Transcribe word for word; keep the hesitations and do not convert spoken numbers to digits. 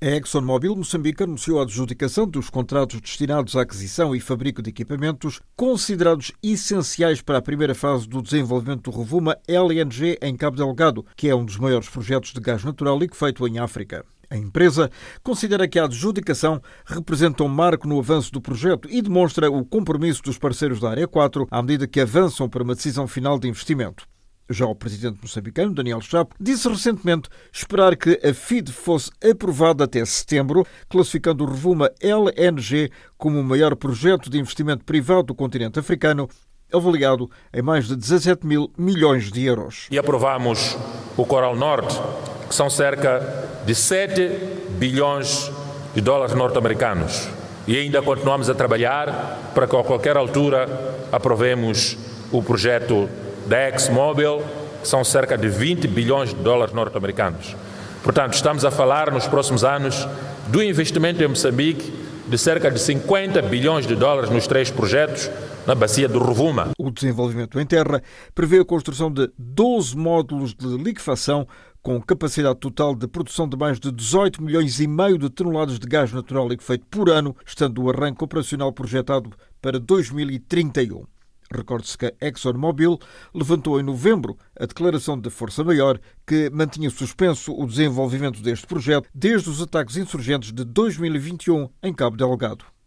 A ExxonMobil Moçambique anunciou a adjudicação dos contratos destinados à aquisição e fabrico de equipamentos considerados essenciais para a primeira fase do desenvolvimento do Rovuma L N G em Cabo Delgado, que é um dos maiores projetos de gás natural liquefeito em África. A empresa considera que a adjudicação representa um marco no avanço do projeto e demonstra o compromisso dos parceiros da Área quatro à medida que avançam para uma decisão final de investimento. Já o presidente moçambicano, Daniel Chapo, disse recentemente esperar que a F I D fosse aprovada até setembro, classificando o Rovuma L N G como o maior projeto de investimento privado do continente africano, avaliado em mais de dezassete mil milhões de euros. E aprovamos o Coral Norte, que são cerca de sete bilhões de dólares norte-americanos. E ainda continuamos a trabalhar para que a qualquer altura aprovemos o projeto da ExxonMobil, que são cerca de vinte bilhões de dólares norte-americanos. Portanto, estamos a falar nos próximos anos do investimento em Moçambique de cerca de cinquenta bilhões de dólares nos três projetos na bacia do Rovuma. O desenvolvimento em terra prevê a construção de doze módulos de liquefação com capacidade total de produção de mais de dezoito milhões e meio de toneladas de gás natural liquefeito por ano, estando o arranque operacional projetado para dois mil e trinta e um. Recorde-se que a ExxonMobil levantou em novembro a declaração de força maior que mantinha suspenso o desenvolvimento deste projeto desde os ataques insurgentes de dois mil e vinte e um em Cabo Delgado.